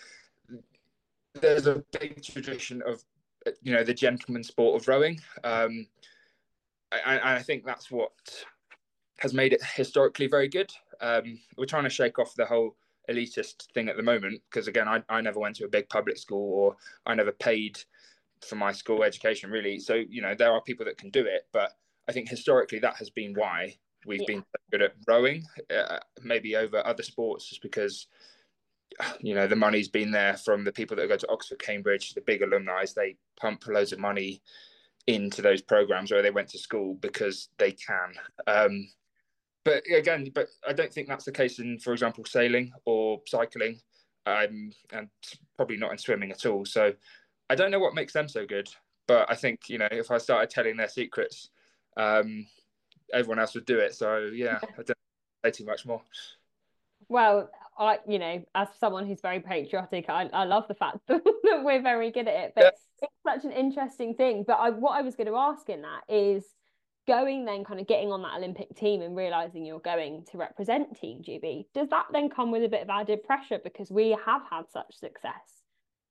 There's a big tradition of you know the gentleman sport of rowing. Um, and I think that's what has made it historically very good. Um, we're trying to shake off the whole elitist thing at the moment because again, I, I never went to a big public school or I never paid for my school education really. So you know there are people that can do it, but I think historically that has been why we've yeah, been so good at rowing, uh, maybe over other sports, just because you know the money's been there from the people that go to Oxford, Cambridge, the big alumni. They pump loads of money into those programs where they went to school because they can. Um, but again, but I don't think that's the case in, for example, sailing or cycling, um, and probably not in swimming at all. So I don't know what makes them so good. But I think you know if I started telling their secrets, um, everyone else would do it. So yeah, I don't say too much more. well, I, you know, as someone who's very patriotic, I, I love the fact that we're very good at it. Yeah. But it's such an interesting thing. But I, what I was going to ask in that is going then kind of getting on that Olympic team and realizing you're going to represent Team G B. Does that then come with a bit of added pressure because we have had such success?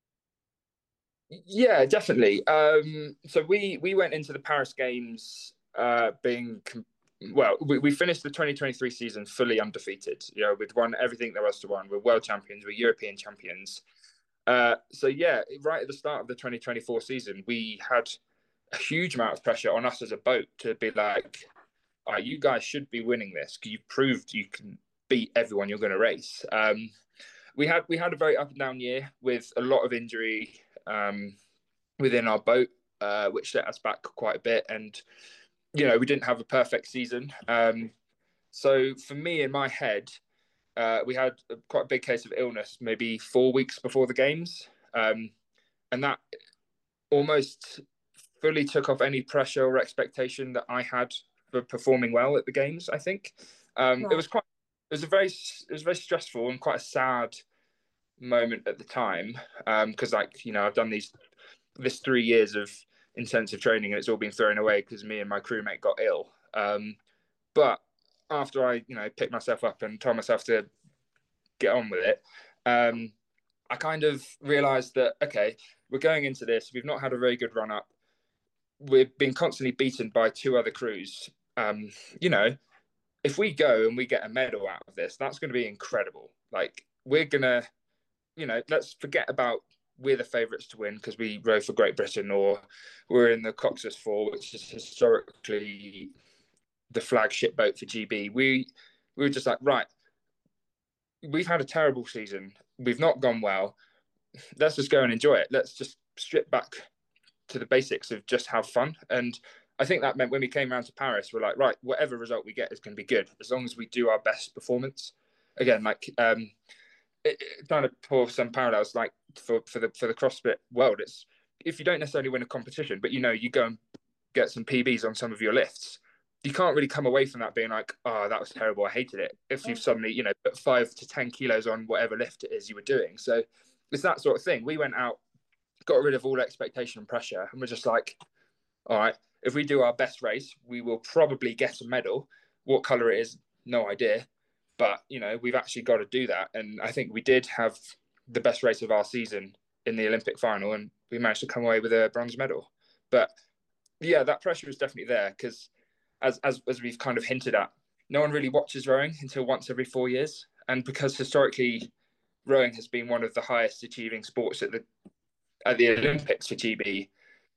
Yeah, definitely. Um, so we we went into the Paris Games uh, being well. We, we finished the twenty twenty-three season fully undefeated. You know, we'd won everything there was to win. We're world champions. We're European champions. Uh, so yeah, right at the start of the twenty twenty-four season, we had a huge amount of pressure on us as a boat to be like, oh, you guys should be winning this because you've proved you can beat everyone you're going to race. Um, we had we had a very up and down year with a lot of injury um, within our boat, uh, which set us back quite a bit. And you know, we didn't have a perfect season. Um, so for me, in my head, uh, we had a, quite a big case of illness, maybe four weeks before the games, um, and that almost fully took off any pressure or expectation that I had for performing well at the games. I think um, right. it was quite. It was a very. It was very stressful and quite a sad moment at the time because, um, like, you know, I've done these this three years of intensive training and it's all been thrown away because me and my crewmate got ill. Um, but after I, you know, picked myself up and told myself to get on with it, um, I kind of realised that, okay, we're going into this. We've not had a very good run up. We've been constantly beaten by two other crews. Um, you know, if we go and we get a medal out of this, that's going to be incredible. Like, we're going to, you know, let's forget about we're the favourites to win because we rowed for Great Britain, or we're in the Cox's Four, which is historically the flagship boat for G B. We, we were just like, right, we've had a terrible season. We've not gone well. Let's just go and enjoy it. Let's just strip back to the basics of just have fun. And I think that meant when we came around to Paris, we're like, right, whatever result we get is going to be good as long as we do our best performance. Again, like um, it, it, trying to pour some parallels, like for, for the for the CrossFit world, it's if you don't necessarily win a competition, but you know you go and get some P Bs on some of your lifts, you can't really come away from that being like, oh, that was terrible, I hated it. If you've suddenly, you know, put five to ten kilos on whatever lift it is you were doing. So it's that sort of thing. We went out, got rid of all expectation and pressure, and we're just like, all right, if we do our best race, we will probably get a medal. What colour it is, no idea. But, you know, we've actually got to do that. And I think we did have the best race of our season in the Olympic final, and we managed to come away with a bronze medal. But, yeah, that pressure is definitely there because, as, as, as we've kind of hinted at, no one really watches rowing until once every four years. And because historically rowing has been one of the highest achieving sports at the at the Olympics for G B,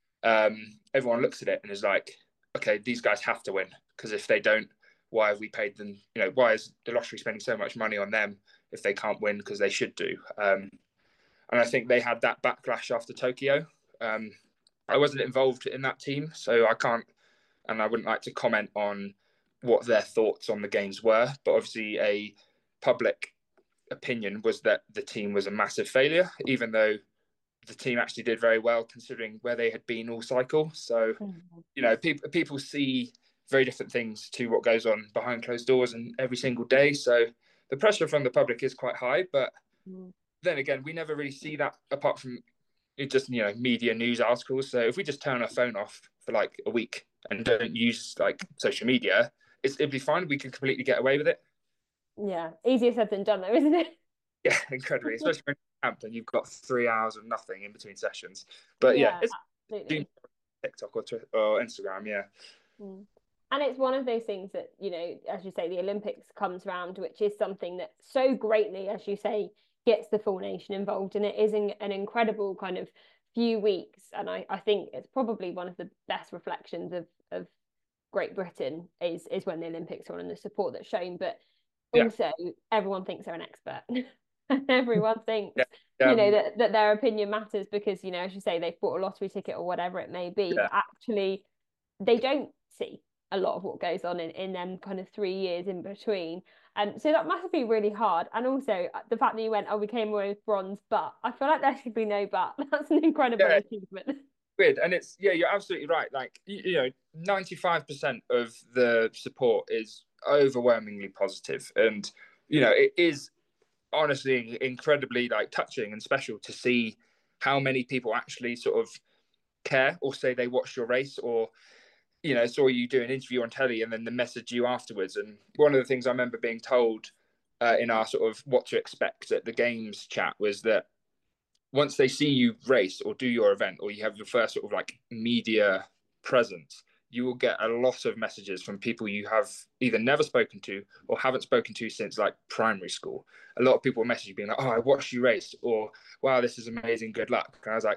um, everyone looks at it and is like, okay, these guys have to win because if they don't, why have we paid them? You know, why is the lottery spending so much money on them if they can't win because they should do? Um, and I think they had that backlash after Tokyo. Um, I wasn't involved in that team, so I can't, and I wouldn't like to comment on what their thoughts on the games were. But obviously, a public opinion was that the team was a massive failure, even though the team actually did very well considering where they had been all cycle. So, mm-hmm. you know, people people see very different things to what goes on behind closed doors and every single day. So the pressure from the public is quite high. But mm-hmm. then again, we never really see that apart from just, you know, media news articles. So if we just turn our phone off for like a week and don't use like social media, it's, it'd be fine. We can completely get away with it. Yeah, easier said than done though, isn't it? Yeah, incredibly, especially when you're camped and you've got three hours of nothing in between sessions. But yeah, yeah it's TikTok or, Twitter or Instagram, yeah. Mm. And it's one of those things that, you know, as you say, the Olympics comes around, which is something that so greatly, as you say, gets the full nation involved. And it is an, an incredible kind of few weeks. And I, I think it's probably one of the best reflections of, of Great Britain is, is when the Olympics are on and the support that's shown. But also, yeah. everyone thinks they're an expert. Everyone thinks, yeah. Yeah. you know, that, that their opinion matters because, you know, as you say, they've bought a lottery ticket or whatever it may be. Yeah. But actually, they don't see a lot of what goes on in, in them kind of three years in between. And so that must be really hard. And also the fact that you went, oh, we came away with bronze, but I feel like there should be no but. That's an incredible yeah. achievement. Weird. And it's, yeah, you're absolutely right. Like, you, you know, ninety-five percent of the support is overwhelmingly positive. And, you know, it is honestly incredibly like touching and special to see how many people actually sort of care or say they watched your race or, you know, saw you do an interview on telly and then they message you afterwards. And one of the things I remember being told uh, in our sort of what to expect at the games chat was that once they see you race or do your event or you have your first sort of like media presence, you will get a lot of messages from people you have either never spoken to or haven't spoken to since like primary school. A lot of people message you being like, oh, I watched you race, or wow, this is amazing, good luck. And I was like,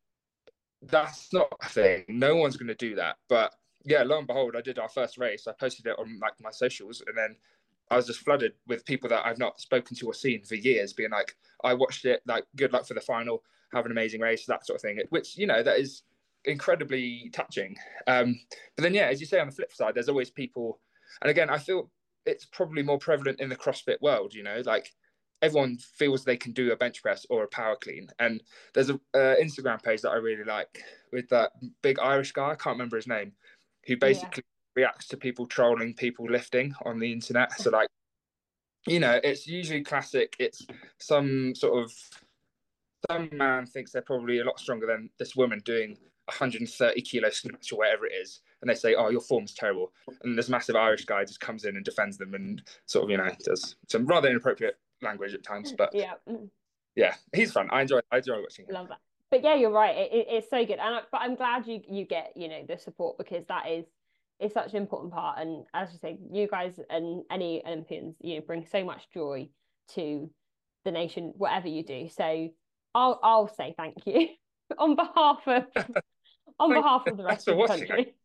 that's not a thing. No one's going to do that. But yeah, lo and behold, I did our first race. I posted it on like my socials, and then I was just flooded with people that I've not spoken to or seen for years, being like, I watched it, like, good luck for the final, have an amazing race, that sort of thing. Which, you know, that is incredibly touching. Um, but then, yeah, as you say, on the flip side, there's always people, and again, I feel it's probably more prevalent in the CrossFit world. You know, like everyone feels they can do a bench press or a power clean, and there's a uh, Instagram page that I really like with that big Irish guy. I can't remember his name, who basically yeah. reacts to people trolling people lifting on the internet. So like, you know, it's usually classic. It's some sort of some man thinks they're probably a lot stronger than this woman doing one hundred thirty kilo snatch or whatever it is, and they say, "Oh, your form's terrible," and this massive Irish guy just comes in and defends them and sort of, you know, does some rather inappropriate language at times. But yeah, yeah, he's fun. I enjoy. I enjoy watching him. Love that. But yeah, you're right. It, it, it's so good, and I, but I'm glad you you get you know the support, because that is is such an important part. And as you say, you guys and any Olympians, you know, bring so much joy to the nation, whatever you do. So I'll I'll say thank you on behalf of on behalf of the rest of the country.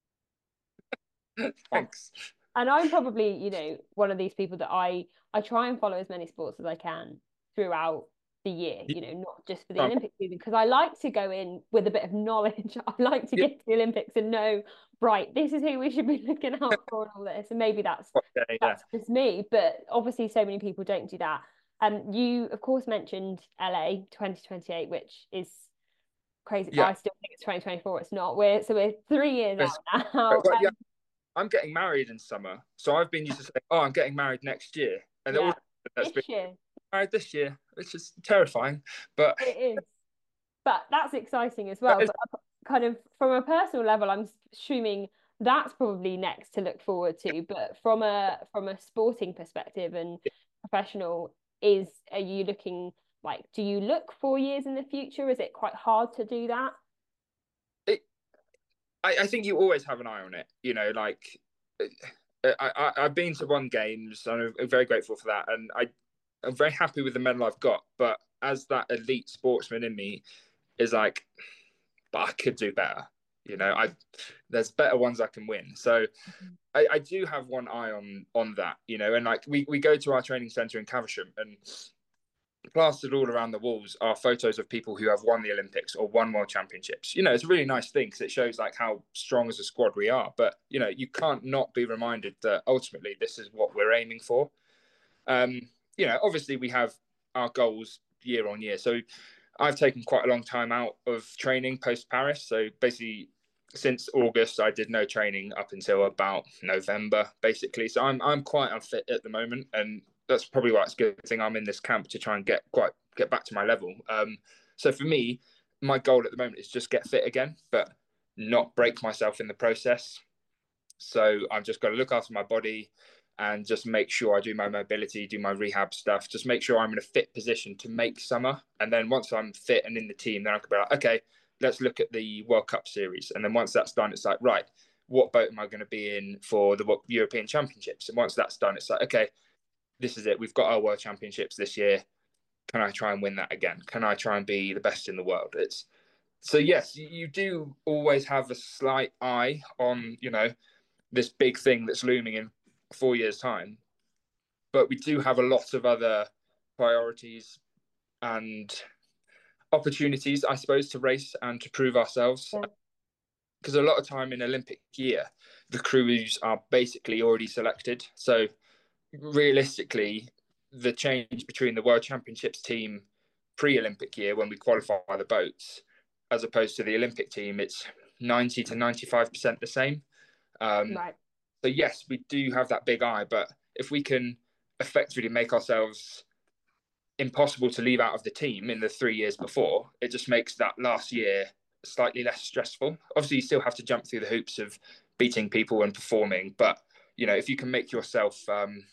Thanks. And I'm probably, you know, one of these people that I I try and follow as many sports as I can throughout the year, you know, not just for the Olympic season, because I like to go in with a bit of knowledge. I like to get to the Olympics and know, right, this is who we should be looking out for and all this. And maybe that's okay, that's yeah. just me, but obviously so many people don't do that. And um, you, of course, mentioned L A twenty twenty-eight, which is crazy. Yeah. I still think it's twenty twenty-four. It's not. We're so we're three years it's, out now. Well, yeah, I'm getting married in summer, so I've been used to saying, "Oh, I'm getting married next year," and yeah. that's this been, year. Married this year, which is terrifying, but it is. But that's exciting as well. Is... But kind of from a personal level, I'm assuming that's probably next to look forward to. But from a from a sporting perspective and yeah. professional, is are you looking like? Do you look four years in the future? Is it quite hard to do that? It, I, I think you always have an eye on it. You know, like I, I I've been to one games, and I'm very grateful for that, and I. I'm very happy with the medal I've got, but as that elite sportsman in me is like, but I could do better. You know, I there's better ones I can win. So mm-hmm. I, I do have one eye on on that, you know, and like we, we go to our training centre in Caversham, and plastered all around the walls are photos of people who have won the Olympics or won world championships. You know, it's a really nice thing because it shows like how strong as a squad we are. But, you know, you can't not be reminded that ultimately this is what we're aiming for. Um, you know, obviously we have our goals year on year. So I've taken quite a long time out of training post Paris. So basically since August, I did no training up until about November, basically. So I'm I'm quite unfit at the moment, and that's probably why it's a good thing I'm in this camp to try and get quite get back to my level. Um, so for me, my goal at the moment is just get fit again, but not break myself in the process. So I've just got to look after my body and just make sure I do my mobility, do my rehab stuff, just make sure I'm in a fit position to make summer. And then once I'm fit and in the team, then I can be like, okay, let's look at the World Cup series. And then once that's done, it's like, right, what boat am I going to be in for the European Championships? And once that's done, it's like, okay, this is it. We've got our World Championships this year. Can I try and win that again? Can I try and be the best in the world? It's so, yes, you do always have a slight eye on, you know, this big thing that's looming in four years' time. But we do have a lot of other priorities and opportunities, I suppose, to race and to prove ourselves. Because yeah. a lot of time in Olympic year, the crews are basically already selected. So realistically, the change between the World Championships team pre-Olympic year, when we qualify the boats, as opposed to the Olympic team, it's ninety to ninety-five percent the same. Um, right. So yes, we do have that big eye, but if we can effectively make ourselves impossible to leave out of the team in the three years before, it just makes that last year slightly less stressful. Obviously, you still have to jump through the hoops of beating people and performing, but you know, if you can make yourself um,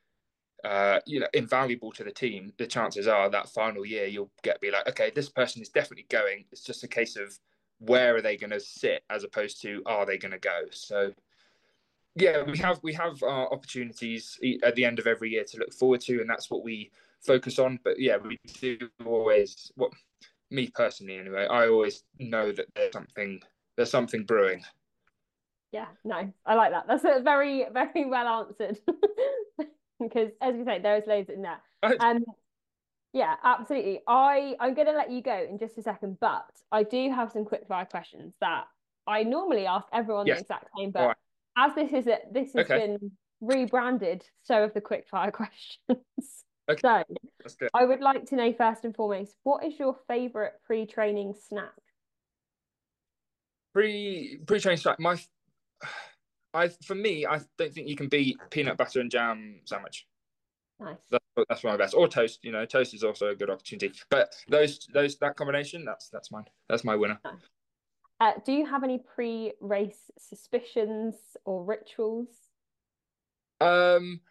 uh, you know, invaluable to the team, the chances are that final year you'll get be like, okay, this person is definitely going. It's just a case of where are they going to sit as opposed to are they going to go. So yeah, we have we have our opportunities at the end of every year to look forward to, and that's what we focus on. But yeah, we do always, what me personally anyway, I always know that there's something there's something brewing. Yeah, no, I like that. That's a very, very well answered. because as we say, there's loads in there. Oh, Um, yeah, absolutely. I I'm going to let you go in just a second, but I do have some quick fire questions that I normally ask everyone the yes. exact same, All but right. as this is it, this has Okay. been rebranded, so have the quick fire questions. Okay. So That's good. I would like to know first and foremost, what is your favorite pre-training snack? Pre pre training strike. My, I for me, I don't think you can beat peanut butter and jam sandwich. Nice. That's that's my best. Or toast. You know, toast is also a good opportunity. But those those that combination, that's that's mine. That's my winner. Nice. Uh, do you have any pre-race suspicions or rituals? Um,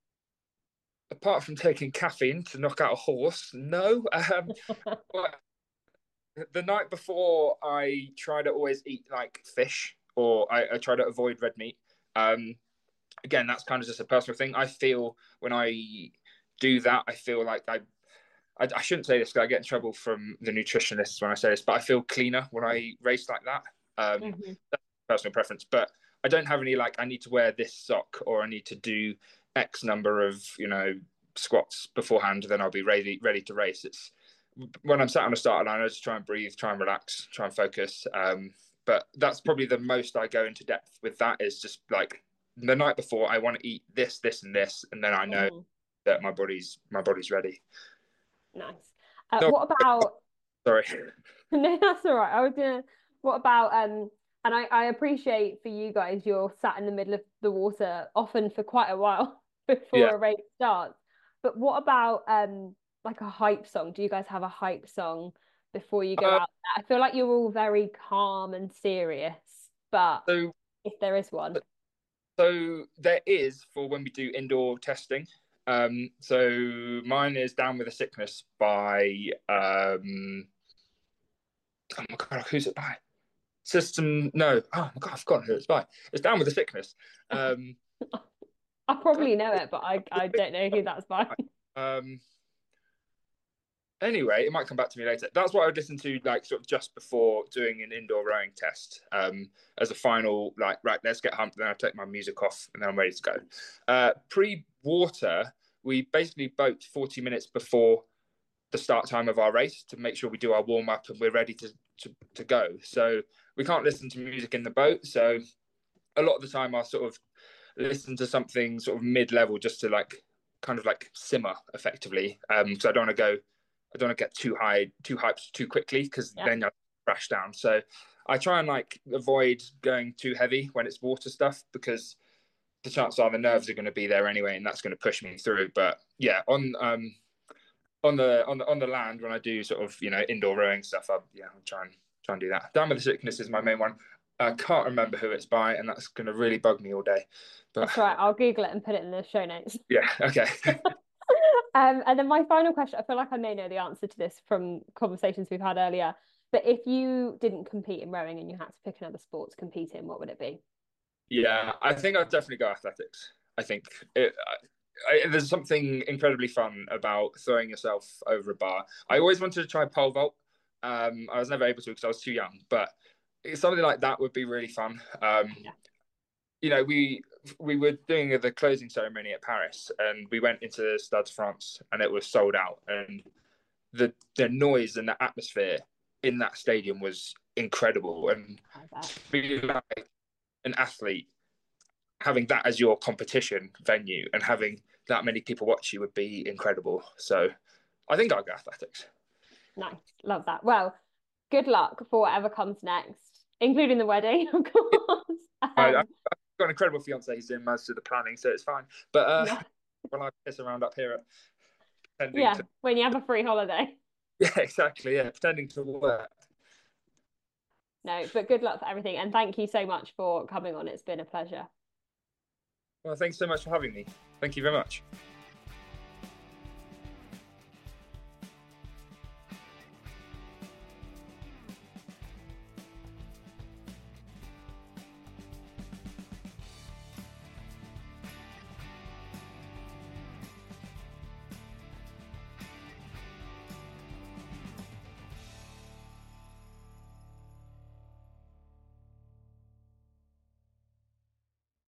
apart from taking caffeine to knock out a horse, no. Um, but the night before, I try to always eat like fish, or I, I try to avoid red meat. Um, again, that's kind of just a personal thing. I feel when I do that, I feel like I I, I shouldn't say this because I get in trouble from the nutritionists when I say this, but I feel cleaner when I race like that. Um, Mhm. that's personal preference, but I don't have any like I need to wear this sock or I need to do X number of you know squats beforehand. Then I'll be ready ready to race. It's when I'm sat on the start line, I just try and breathe, try and relax, try and focus. Um, but that's probably the most I go into depth with. That is just like the night before, I want to eat this, this, and this, and then I know Mhm. that my body's my body's ready. Nice. Uh, No, what about sorry. no, that's all right. I was gonna. What about um? And I I appreciate for you guys, you're sat in the middle of the water often for quite a while Yeah. before a race starts. But what about um like a hype song? Do you guys have a hype song before you go Uh, out there? I feel like you're all very calm and serious, but so if there is one, so there is for when we do indoor testing. Um, so mine is Down with the Sickness by um oh my god, who's it by? System no, oh my god, I've forgotten who it's by. It's Down with the Sickness. Um I probably know it, but I I don't know who that's by. um anyway, it might come back to me later. That's what I would listen to, like sort of just before doing an indoor rowing test, um, as a final, like, right, let's get humped. Then I take my music off, and then I'm ready to go. Uh, pre-water, we basically boat forty minutes before the start time of our race to make sure we do our warm up and we're ready to, to to go. So we can't listen to music in the boat. So a lot of the time, I'll sort of listen to something sort of mid-level just to like kind of like simmer effectively. Um, so I don't want to go, I don't want to get too high, too hyped too quickly because Yeah. then I crash down. So I try and like avoid going too heavy when it's water stuff because the chances are the nerves are going to be there anyway, and that's going to push me through. But yeah, on um on the on the on the land when I do sort of you know indoor rowing stuff, I yeah I'll try and try and do that. Down with the Sickness is my main one. I can't remember who it's by, and that's going to really bug me all day. But That's right. I'll Google it and put it in the show notes. yeah, okay. Um, and then my final question, I feel like I may know the answer to this from conversations we've had earlier, but if you didn't compete in rowing and you had to pick another sport to compete in, what would it be? Yeah, I think I'd definitely go athletics. I think it, I, I, there's something incredibly fun about throwing yourself over a bar. I always wanted to try pole vault. Um, I was never able to because I was too young, but something like that would be really fun. Um, Yeah. you know, we we were doing the closing ceremony at Paris, and we went into the Stade de France, and it was sold out, and the the noise and the atmosphere in that stadium was incredible, and I bet. to be like an athlete having that as your competition venue and having that many people watch you would be incredible. So I think I'll go athletics. Nice. Love that. Well, good luck for whatever comes next, including the wedding, of course. I, I've Um, got an incredible fiance who's doing most of the planning, so it's fine. But uh, no, when I piss around up here, pretending yeah, to when you have a free holiday. yeah, exactly, yeah, pretending to work. No, but good luck for everything. And thank you so much for coming on. It's been a pleasure. Well, thanks so much for having me. Thank you very much.